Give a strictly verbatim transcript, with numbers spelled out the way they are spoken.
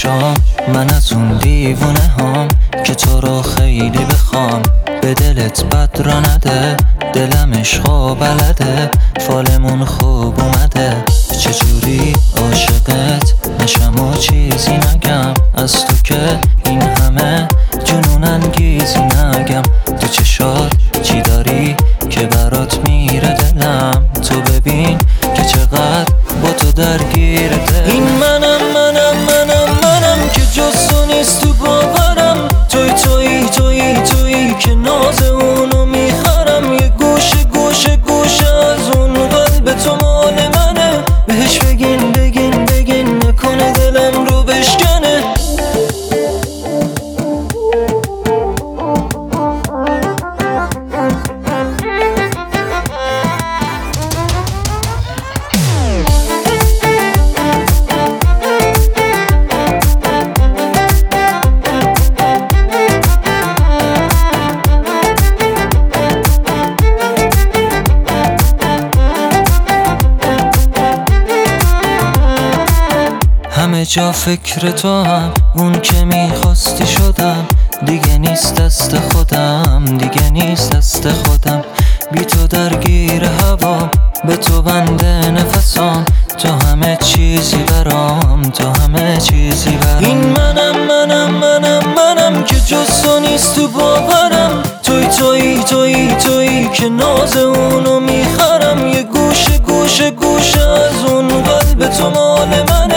شام من از اون دیوونه هام که تو رو خیلی بخوام. به دلت بد را نده، دلم عشقا بلده، فالمون خوب اومده. چجوری عاشقت نشم و چیزی نگم، از تو که این همه جنون انگیزی نگم. تو چشات چی داری که برات میره دلم، تو ببین که چقدر با تو درگیر دل. این منم منم منم منم که جز تو نیست تو باورم. توی توی توی توی که ناز اونو میخرم. یه گوشه گوشه گوشه از اون قلب تو مال منه. بهش بگین بگین بگین نکنه دلم رو بشکنه. همه جا فکر تو هم، اون که میخواستی شدم. دیگه نیست دست خودم، دیگه نیست دست خودم. بی تو درگیر هوا، به تو بنده نفسام. تو همه چیزی برام، تو همه چیزی برام. این منم منم منم منم که جز تو نیست تو باورم. توی توی توی توی که ناز اونو میخرم. یه گوشه گوشه گوشه از اون قلب تو مال منه.